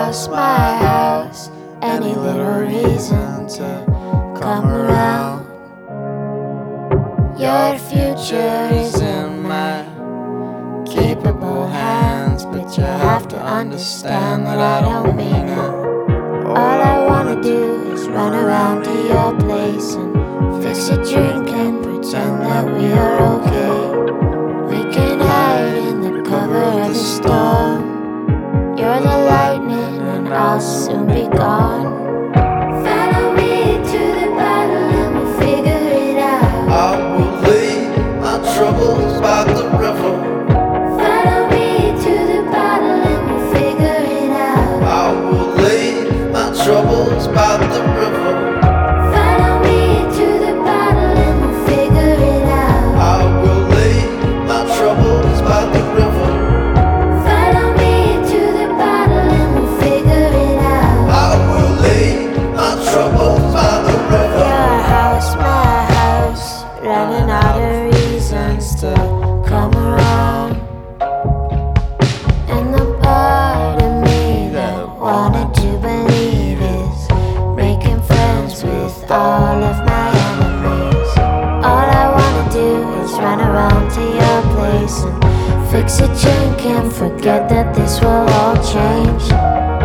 my house. Any little reason to come around. Your future is in my capable hands, but you have to understand that I don't mean it. All I wanna do is run around to your place and fix a drink and pretend that we are okay. We can hide in the cover of the storm. You're the lightning and I'll soon be gone. Follow me to the bottle and we'll figure it out. I will leave my troubles by the river. Follow me to the bottle and we'll figure it out. I will leave my troubles by the river. Follow me to the bottle and we'll figure it out. I will leave my troubles by the river. Follow me to the bottle and we'll figure it out. I will leave my troubles by the river. Your house, my house, running out of reasons to come around. And the part of me that wanted to believe is making friends with all of my enemies. All I wanna do is run around to your place and fix a drink and forget that this will all change.